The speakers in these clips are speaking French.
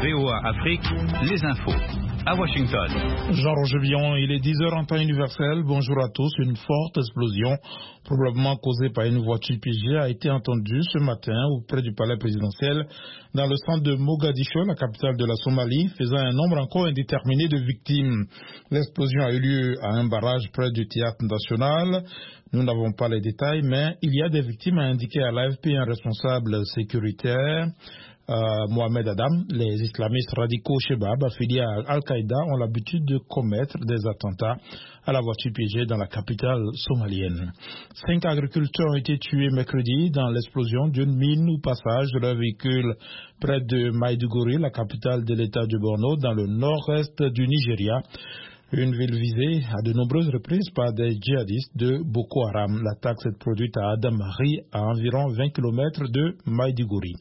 VOA Afrique, les infos. À Washington. Jean-Roger Billon, il est 10h en temps universel. Bonjour à tous. Une forte explosion, probablement causée par une voiture piégée, a été entendue ce matin auprès du palais présidentiel dans le centre de Mogadiscio, la capitale de la Somalie, faisant un nombre encore indéterminé de victimes. L'explosion a eu lieu à un barrage près du théâtre national. Nous n'avons pas les détails, mais il y a des victimes, a indiqué à l'AFP un responsable sécuritaire. Mohamed Adam, les islamistes radicaux Shebab affiliés à Al-Qaïda ont l'habitude de commettre des attentats à la voiture piégée dans la capitale somalienne. 5 agriculteurs ont été tués mercredi dans l'explosion d'une mine au passage de leur véhicule près de Maiduguri, la capitale de l'état de Borno, dans le nord-est du Nigeria. Une ville visée à de nombreuses reprises par des djihadistes de Boko Haram. L'attaque s'est produite à Adamari, à environ 20 km de Maiduguri.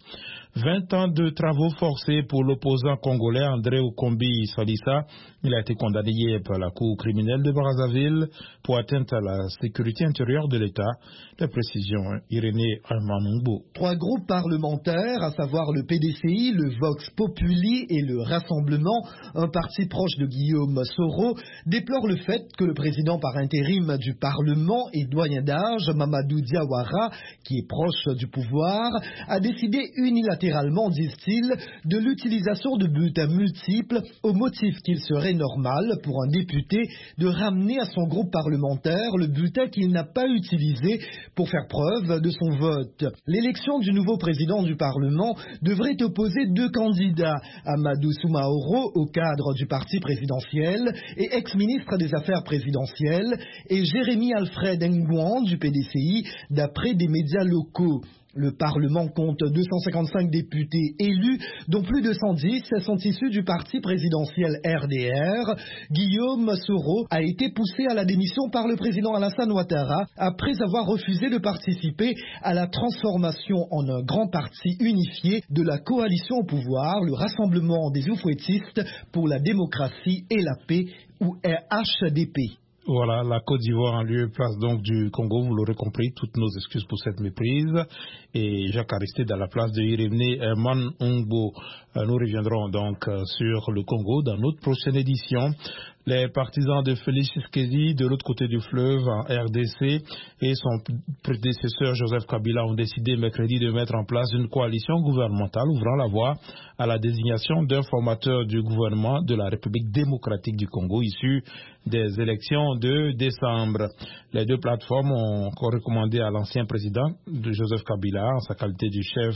20 ans de travaux forcés pour l'opposant congolais André Okombi Salissa. Il a été condamné hier par la Cour criminelle de Brazzaville pour atteinte à la sécurité intérieure de l'État. Les précisions, Irénée Armanungbo. 3 groupes parlementaires, à savoir le PDCI, le Vox Populi et le Rassemblement, un parti proche de Guillaume Soro, déplorent le fait que le président par intérim du Parlement et doyen d'âge, Mamadou Diawara, qui est proche du pouvoir, a décidé unilatéralement, disent-ils, de l'utilisation de bulletins multiples au motif qu'il serait normal pour un député de ramener à son groupe parlementaire le bulletin qu'il n'a pas utilisé pour faire preuve de son vote. L'élection du nouveau président du Parlement devrait opposer 2 candidats, Amadou Soumaoro au cadre du parti présidentiel et ex-ministre des Affaires présidentielles, et Jérémy Alfred Ngouan du PDCI, d'après des médias locaux. Le Parlement compte 255 députés élus, dont plus de 110 sont issus du parti présidentiel RDR. Guillaume Soro a été poussé à la démission par le président Alassane Ouattara après avoir refusé de participer à la transformation en un grand parti unifié de la coalition au pouvoir, le Rassemblement des Oufouettistes pour la démocratie et la paix, ou RHDP. Voilà, la Côte d'Ivoire en lieu et place donc du Congo, vous l'aurez compris, toutes nos excuses pour cette méprise. Et Jacques Aristide à la place de Irénée Herman Ongbo. Nous reviendrons donc sur le Congo dans notre prochaine édition. Les partisans de Félix Tshisekedi de l'autre côté du fleuve en RDC et son prédécesseur Joseph Kabila ont décidé mercredi de mettre en place une coalition gouvernementale ouvrant la voie à la désignation d'un formateur du gouvernement de la République démocratique du Congo issu des élections de décembre. Les 2 plateformes ont recommandé à l'ancien président de Joseph Kabila, en sa qualité du chef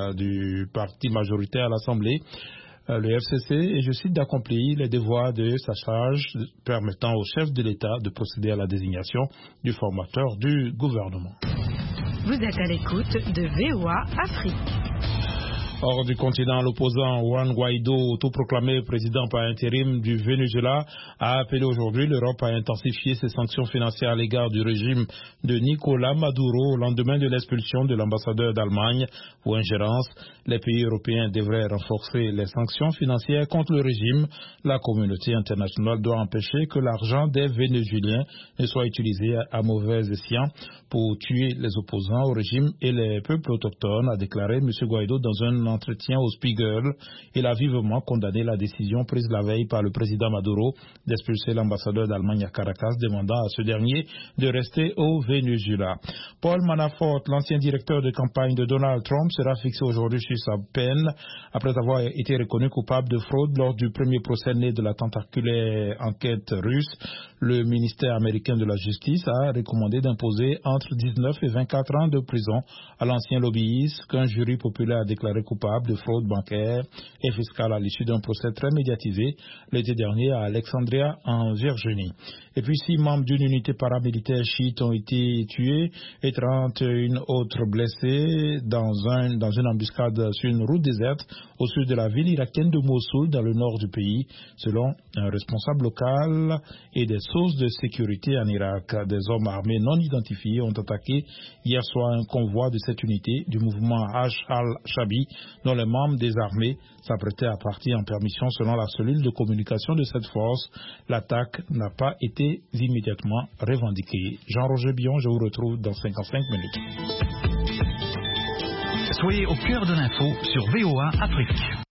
du parti majoritaire à l'Assemblée, le FCC, et je cite, d'accomplir les devoirs de sa charge permettant au chef de l'État de procéder à la désignation du formateur du gouvernement. Vous êtes à l'écoute de VOA Afrique. Hors du continent, l'opposant Juan Guaido, autoproclamé président par intérim du Venezuela, a appelé aujourd'hui l'Europe à intensifier ses sanctions financières à l'égard du régime de Nicolás Maduro au lendemain de l'expulsion de l'ambassadeur d'Allemagne pour ingérence. Les pays européens devraient renforcer les sanctions financières contre le régime. La communauté internationale doit empêcher que l'argent des Vénézuéliens ne soit utilisé à mauvais escient pour tuer les opposants au régime et les peuples autochtones, a déclaré M. Guaido dans un entretien au Spiegel. Il a vivement condamné la décision prise la veille par le président Maduro d'expulser l'ambassadeur d'Allemagne à Caracas, demandant à ce dernier de rester au Venezuela. Paul Manafort, l'ancien directeur de campagne de Donald Trump, sera fixé aujourd'hui sur sa peine après avoir été reconnu coupable de fraude lors du premier procès né de la tentaculaire enquête russe. Le ministère américain de la Justice a recommandé d'imposer entre 19 et 24 ans de prison à l'ancien lobbyiste qu'un jury populaire a déclaré coupable de fraude bancaire et fiscale à l'issue d'un procès très médiatisé l'été dernier à Alexandria en Virginie. Et puis 6 membres d'une unité paramilitaire chiite ont été tués et 31 autres blessés dans une embuscade sur une route déserte au sud de la ville irakienne de Mossoul dans le nord du pays, selon un responsable local et des sources de sécurité en Irak. Des hommes armés non identifiés ont attaqué hier soir un convoi de cette unité du mouvement Hajj al-Shabi dont les membres des armées s'apprêtaient à partir en permission selon la cellule de communication de cette force. L'attaque n'a pas été immédiatement revendiquée. Jean-Roger Billon, je vous retrouve dans 55 minutes. Soyez au cœur de l'info sur VOA Afrique.